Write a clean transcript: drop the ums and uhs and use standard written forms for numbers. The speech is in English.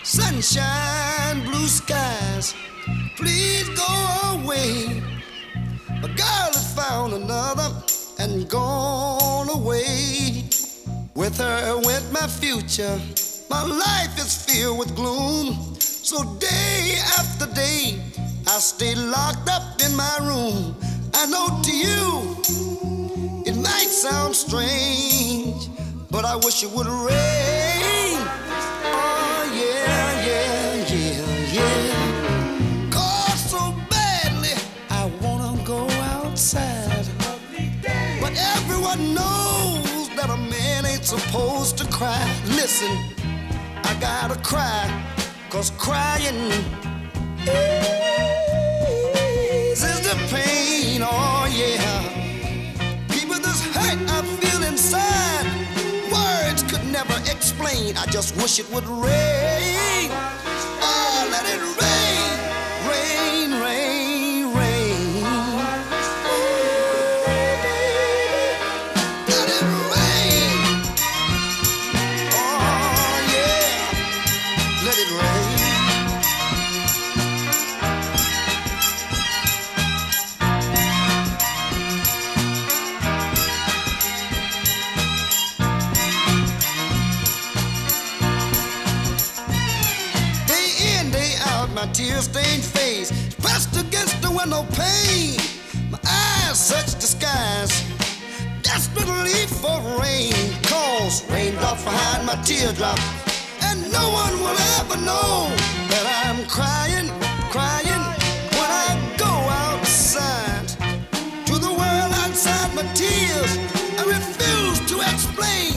Sunshine, blue skies, please go away. A girl has found another and gone away. With her went my future. My life is filled with gloom. So day after day, I stay locked up in my room. I know to you, it might sound strange, but I wish it would rain. Oh yeah, yeah, yeah, yeah. Cause so badly, I wanna go outside. But everyone knows that a man ain't supposed to cry. Listen, I gotta cry, cause crying eases the pain, oh yeah. People, this hurt I feel inside, words could never explain. I just wish it would rain. Oh, let it rain, rain, rain, rain. Let it rain. Oh yeah, let it rain. My tear-stained face pressed against the window pane. My eyes search the skies desperately for rain. Cause raindrops behind my teardrop, and no one will ever know that I'm crying, crying when I go outside. To the world outside my tears, I refuse to explain.